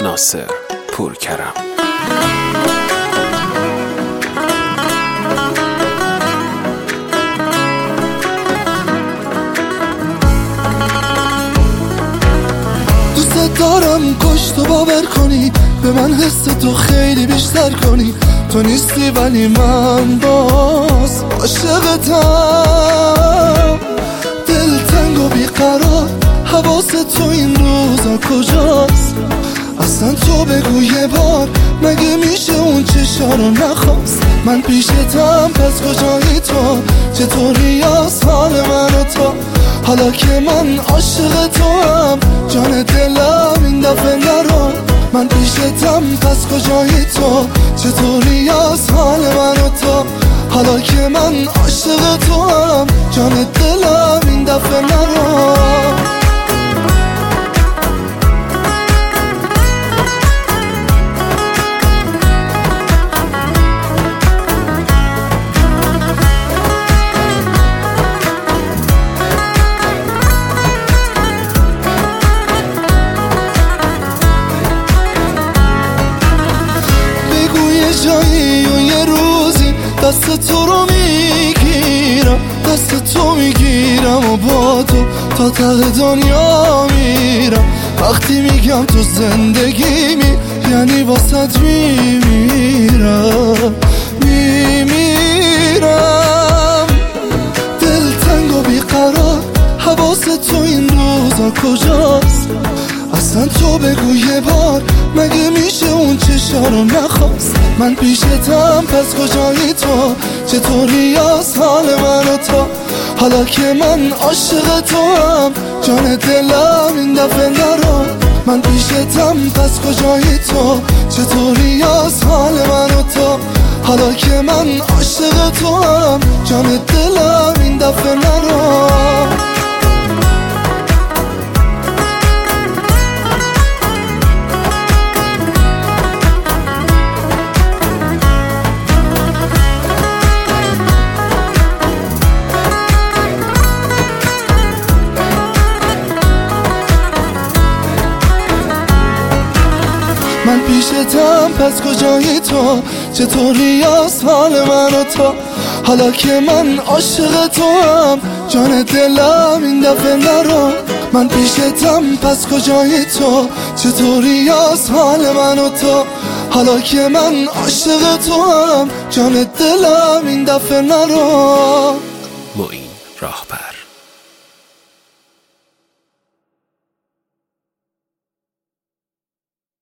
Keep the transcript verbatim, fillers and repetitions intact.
ناصر پورکرم. دوست دارم کاش تو باور کنی، به من حس تو خیلی بیشتر کنی. تو نیستی ولی من باز عاشقتم، دلتنگ و بیقرار، حواس تو این روزا کجاست؟ اصلا تو بگو یه بار، مگه میشه اون چشا رو نخواست؟ من پیشتم پس کجایی تو؟ چطوری از حال من و تو؟ حالا که من عاشق تو هم، جان دلم این دفعه نرو. من پیشتم پس کجایی تو؟ چطوری از حال من و تو؟ حالا که من عاشق تو هم، جان دلم این دفعه نرو. جایی و یه روزی دست تو رو میگیرم، دست تو میگیرم و با تو تا ته دنیا میرم. وقتی میگم تو زندگی می، یعنی واسط میمیرم میمیرم. دلتنگ و بیقرار، حواس تو این روزا کجاست؟ اصلا تو بگو یه بار، مگه میشه اون چشا رو نخواست؟ من پیشتم پس کجایی تو؟ چطوری از حال من و تو؟ حالا که من عاشق تو هم، جان دلم این دفعه نرو. من پیشتم پس کجایی تو؟ چطوری از حال من و تو؟ حالا که من عاشق تو هم، جان دلم این دفعه نرو. من پیشتم پس کجایی تو؟ چطوری از حال من و تو؟ حالا که من عاشق تو هم، جان دلم این دفعه نرو. من پیشتم پس کجایی تو؟ چطوری از حال من و تو؟ حالا که من عاشق تو هم، جان دلم این دفعه نرو. معین راهبر.